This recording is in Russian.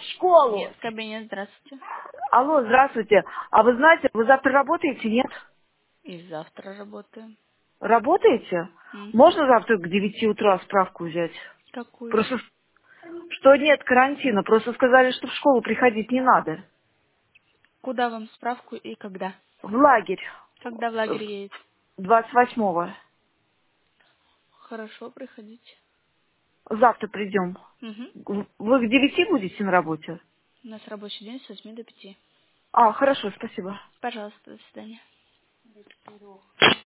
школу. Нет, кабинет, здравствуйте. Алло, здравствуйте. А вы знаете, вы завтра работаете, нет? И завтра работаю. Работаете? Угу. Можно завтра к 9 утра справку взять? Какую? Просто, что нет карантина, просто сказали, что в школу приходить не надо. Куда вам справку и когда? В лагерь. Когда в лагерь едете? 28-го. Хорошо, приходите. Завтра придем. Угу. Вы к 9 будете на работе? У нас рабочий день с 8 до 5. А, хорошо, спасибо. Пожалуйста, до свидания.